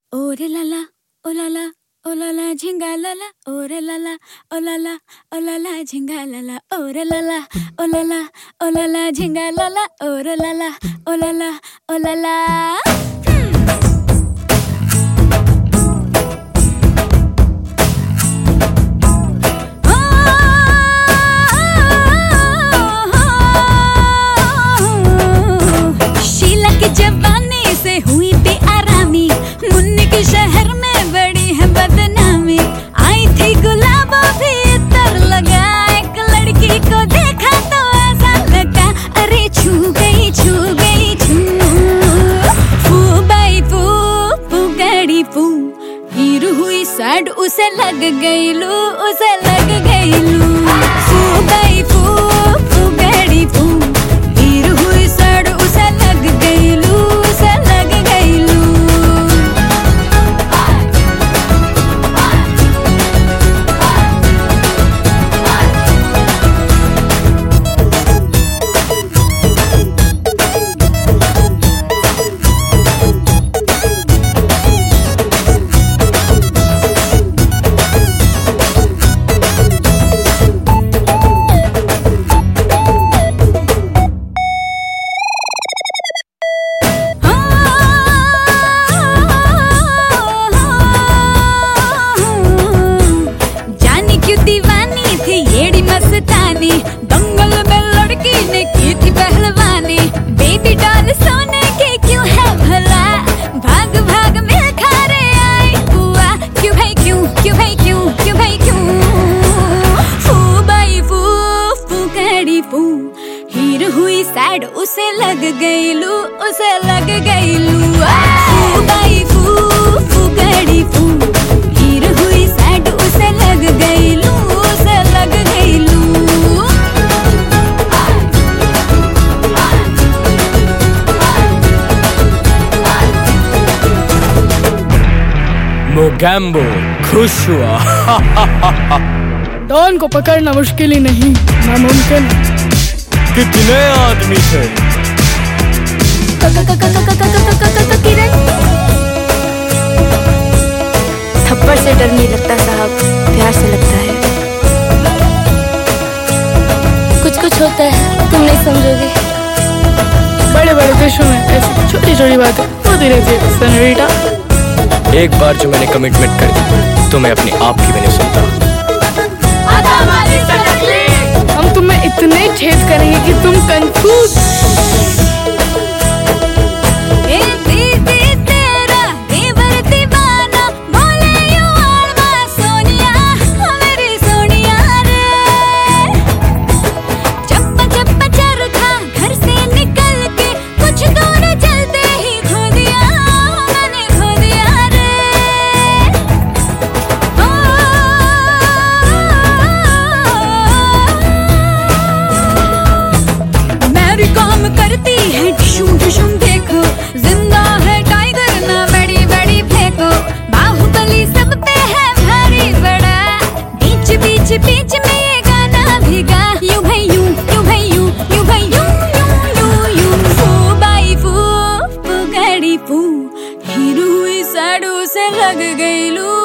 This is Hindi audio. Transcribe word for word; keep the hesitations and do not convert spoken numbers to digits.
ओरे लाला ओ लाला ओ लाला झिंगा लाला ओरे लाला ओ लाला ओ लाला झिंगा लाला ओरे लाला ओ लाला ओ लाला झिंगा लाला ओरे लाला ओ लाला ओ लाला। जवानी से हुई बेआरामी, मुन्नी के शहर में बड़ी है बदनामी। आई थी गुलाबों भी इतर लगा, एक लड़की को देखा तो ऐसा लगा, अरे छू गई छू गई छू। फू बाई फू फू गड़ी फू, हीरो हुई सैड उसे लग गई लू, उसे लग गई लू। फू बाई फू फू गड़ी फू, हीरो हुई सैड उसे लग गई लू। दीवानी थी येड़ी मस्तानी, दंगल में लड़की ने की थी पहलवानी। बेबी डॉल सोने की क्यों है भला, भाग भाग मिल खा रे आई बुआ। क्यों भाई क्यों क्यों भाई क्यों क्यों भाई क्यों। फू बाई फू फू गड़ी फू, हीरो हुई सैड उसे लग गई लू, उसे लग गई लू। फू बाई फू फू गड़ी फू, हीरो हुई सैड उसे लग गई लू, उसे लग गई लू। मोगैम्बो खुश हुआ। डॉन को पकड़ना मुश्किल ही नहीं, नामुमकिन। कितने आदमी थे? थप्पड़ से डर नहीं लगता साहब, प्यार से लगता है। कुछ कुछ होता है तुम नहीं समझोगे। बड़े बड़े देशों में ऐसी छोटी छोटी बातें होती रहती है सेनोरिटा। एक बार जो मैंने कमिटमेंट कर दी तो मैं अपने आप की भी नहीं सुनता। हम तुम्हें इतने छेद करेंगे कि तुम कंफ्यूज। करती है डिशुम डिशुम देखो, जिंदा है टाइगर ना बड़ी बड़ी फेंको। बाहुबली सब पे है भारी बड़ा, बीच बीच बीच में ये गाना भीगा। यूं भाई यूं यूं भाई यूं यूं भाई यूं यूं यूं यूं। फू बाई फू फू गड़ी फू, हीरो हुई सैड उसे लग गई लू।